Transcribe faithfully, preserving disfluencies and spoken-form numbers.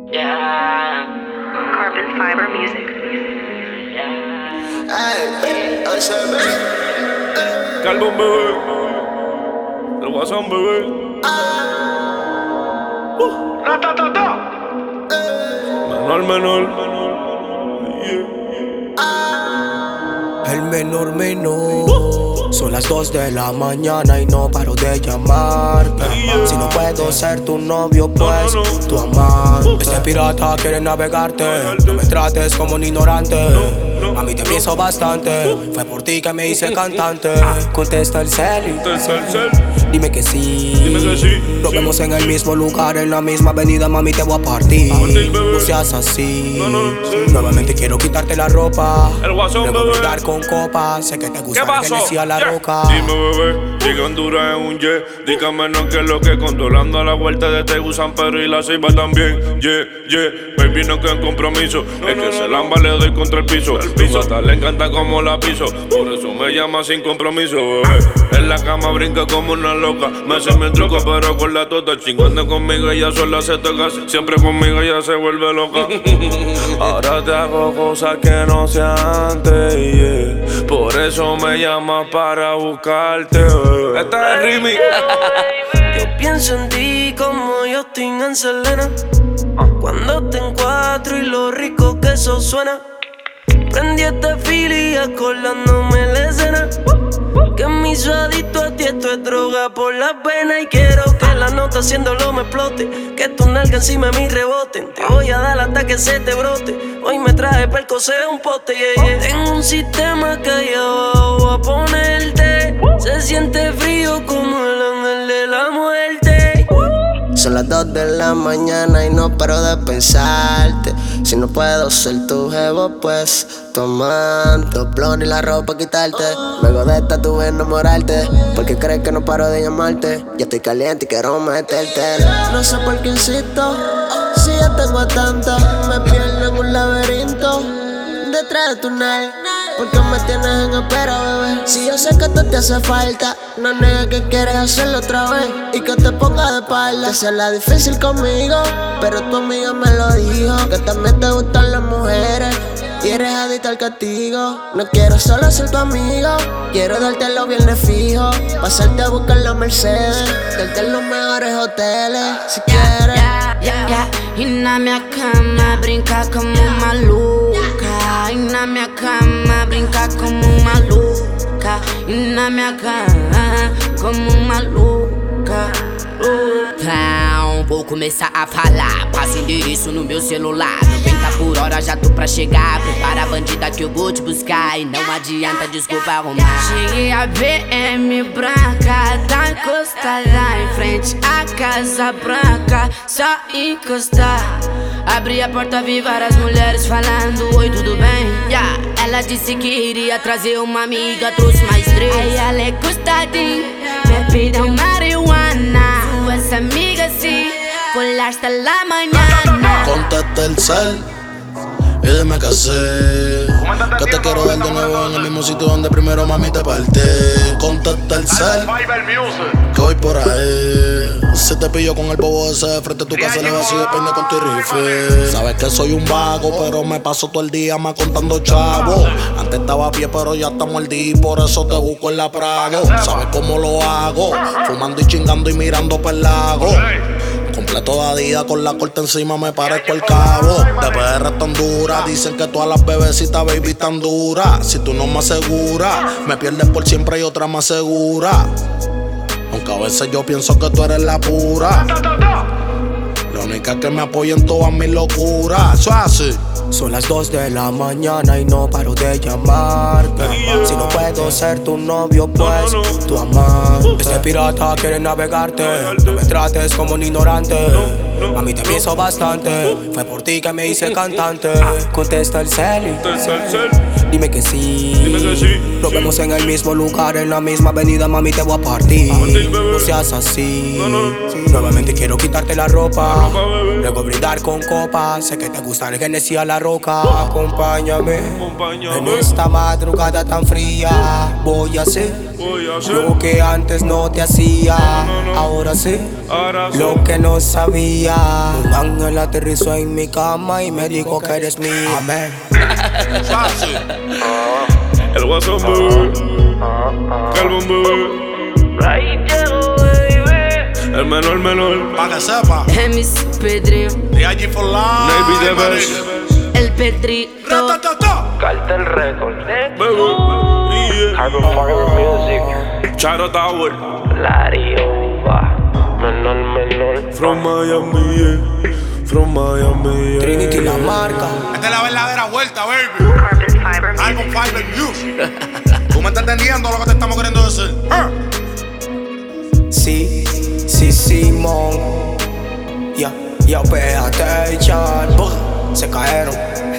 Yeah. Carbon fiber music. Yeah. Carbón, bebé. El guasón, bebé. Uh. Ta, ta, ta, ta. Menor, menor. Yeah. El menor menor. Son las dos de la mañana y no paro de llamarte. Si no puedo ser tu novio, pues no, no, no. tu amante. Este pirata quiere navegarte. No me trates como un ignorante. A mí te pienso bastante. Fue por ti que me hice cantante. Contesta el cel. Dime que sí. Dime que sí. Nos sí. vemos en el mismo lugar, en la misma avenida, mami, te voy a partir. partir No seas así. No, no, sí. Nuevamente quiero quitarte la ropa. El guasón, luego bebé. brindar con copas. Sé que te gusta ¿Qué que pasó? decía la Yeah. roca. Dime, bebé, llega a Honduras en un jet. Dígame no que es lo que controlando a la vuelta de Tegu, San Pedro y la Ceiba también. Yeah, yeah, baby, no queda compromiso. No, es no, que no, se no. lamba le doy contra el piso. El piso hasta le encanta como la piso. Por eso me llama sin compromiso, bebé. En la cama brinca como una loca. Me hace mi truco, pero con la tota. Chingando conmigo, ella sola se toca. Siempre conmigo ella se vuelve loca. Ahora te hago cosas que no se antes, yeah. Por eso me llamas para buscarte, bebé. Esta es Rimi. Yo pienso en ti como yo estoy en Selena. Cuando te encuentro y lo rico que eso suena. Prendí este fili acordándome la escena. Que me hizo adicto a ti, esto es droga por la pena. Y quiero que la nota haciéndolo me explote. Que tu nalga encima de mí reboten. Te voy a dar hasta que se te brote. Hoy me traje percocé un pote, yeah, yeah. Tengo un sistema que allá abajo a ponerte. Se siente frío como el ángel de la muerte. Son las dos de la mañana y no paro de pensarte. Si no puedo ser tu jevo, pues tu amante. Los blones y la ropa quitarte. Luego de esta tuve enamorarte. Porque crees que no paro de llamarte. Ya estoy caliente y quiero meterte. No sé por qué insisto. Si ya tengo a tanta, me pierdo en un laberinto detrás de tu nave. Porque me tienes en espera, bebé. Si yo sé que esto te hace falta, no niegues que quieres hacerlo otra vez. Y que te ponga de espalda. Que sea la difícil conmigo, pero tu amiga me lo dijo. Que también te gustan las mujeres y eres adicta al castigo. No quiero solo ser tu amigo, quiero darte los viernes fijos. Pasarte a buscar la Mercedes, darte en los mejores hoteles. Si quieres, yeah, yeah, yeah. E na minha cama brincar como maluca. E na minha cama brincar como maluca. E na minha cama como maluca. Então, vou começar a falar. Passa o endereço no meu celular. noventa por hora já tô pra chegar. Prepara a bandida que eu vou te buscar. E não adianta desculpa arrumar. Cheguei a B M branca, tá encostada em frente à Casa Branca. Só encostar. Abri a porta, vi várias mulheres falando: oi, tudo bem? Yeah. Ela disse que iria trazer uma amiga, trouxe mais três. Aí ela é costadinha, bebida marihuana. Suas amigas sí, por hasta la mañana. Contesta el cel y dime qué hacer. Que te quiero ver de nuevo en el mismo sitio donde primero mami te partí. Contesta el cel, que voy por ahí. Si te pillo con el bobo ese de frente a tu casa, le vacío de peine con tu rifle. Sabes que soy un vago, pero me paso todo el día más contando chavos. Antes estaba a pie, pero ya estamos al día y por eso te busco en la Prago. Sabes cómo lo hago, fumando y chingando y mirando per lago. Completo de Adidas con la corte encima, me parezco el cabo. De P R tan dura, dicen que todas las bebecitas baby tan duras. Si tú no me aseguras, me pierdes por siempre y otra más segura. Aunque a veces yo pienso que tú eres la pura. La única que me apoya en todas mis locuras. Eso es así. Son las dos de la mañana y no paro de llamarte. Si no puedo ser tu novio, pues no, no, no. tu amante. Este pirata quiere navegarte. No me trates como un ignorante. A mí te pienso bastante. Fue por ti que me hice cantante. Contesta el cel. Dime que sí. Dime que sí. Nos sí. vemos en el mismo lugar, en la misma avenida, mami, te voy a partir. partir No seas así. No, no, no. Nuevamente quiero quitarte la ropa. ropa Luego brindar con copas. Sé que te gusta el Genesis a la roca. Acompáñame, Acompáñame. en esta madrugada tan fría. Voy a hacer, Voy a hacer lo que antes no te hacía. No, no, no. Ahora sí, ahora sí. lo que no sabía. Un ángel aterrizó en mi cama y me dijo que eres mía. Amén. Fácil. El WhatsApp, bebé. Calvin, bebé. Ahí llego, baby. El menor, el menor. Pa' que sepa. M C Pedro, D I G for life. Navy the maní. best. el Pedrito. Ratatata. Cartel Record. Bebé. Yeah. Carbon Fiber Music. Charo Tower. Lariova. Menor, menor. From Miami, yeah. From Miami, yeah. Trinity la marca. Esta es la verdadera vuelta, baby. Carbon Fiber Carbon Music. Fiber Music. Tú me estás entendiendo lo que te estamos queriendo decir. Ah. Sí, sí, Simón. Ya, ya, pégate, chan. Se cayeron.